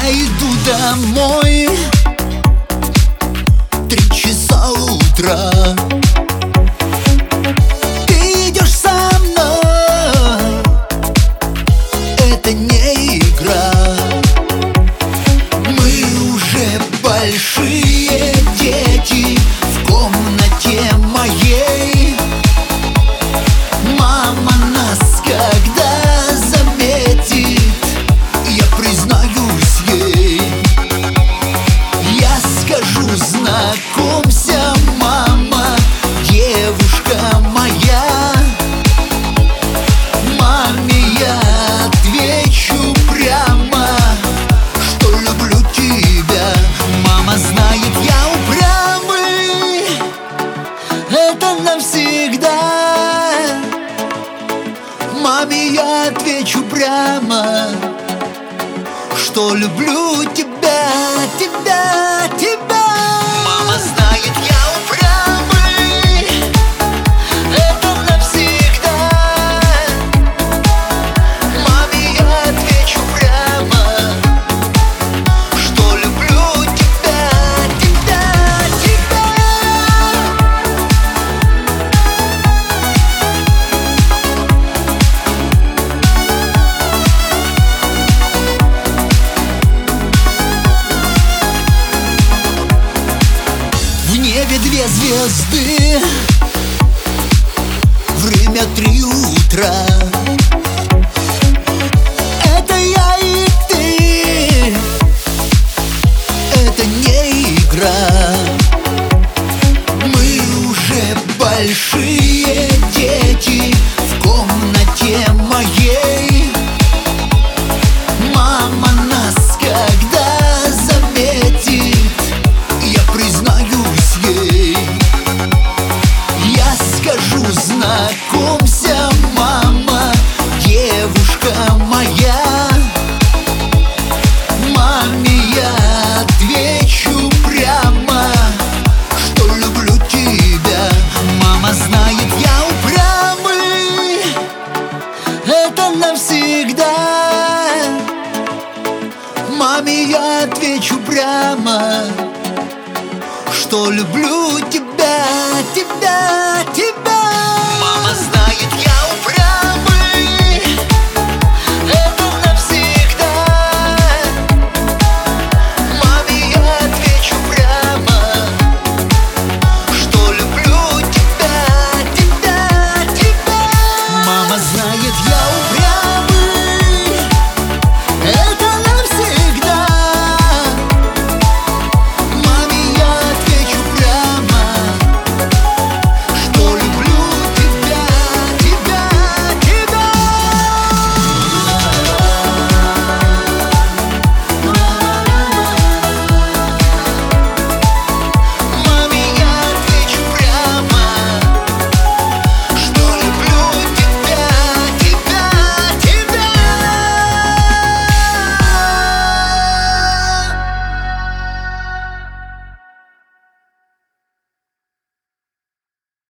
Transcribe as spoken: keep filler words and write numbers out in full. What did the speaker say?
Я иду домой, три часа утра. Ты идешь со мной, это не игра. Мы уже большие дети в комнате моей. Мама нас когда заметит, я признаюсь ей. Я скажу: знакомься, мама, девушка моя. Маме я отвечу прямо, что люблю тебя. Мама знает, я упрямый, это навсегда. Маме я отвечу прямо, что люблю тебя, тебя, тебя. Мама знает, я упрямый, это навсегда. Маме я отвечу прямо, что люблю тебя, тебя, тебя. В небе две звезды, время три утра. Это я и ты, это не игра. Мы уже большие дети в комнате моей. Мама нас когда заметит, я признаюсь ей. Я скажу: знакомься, мама, девушка моя. Маме я отвечу прямо, что люблю тебя. Мама знает, я упрямый, это навсегда. Маме я отвечу прямо, что люблю тебя, тебя, тебя.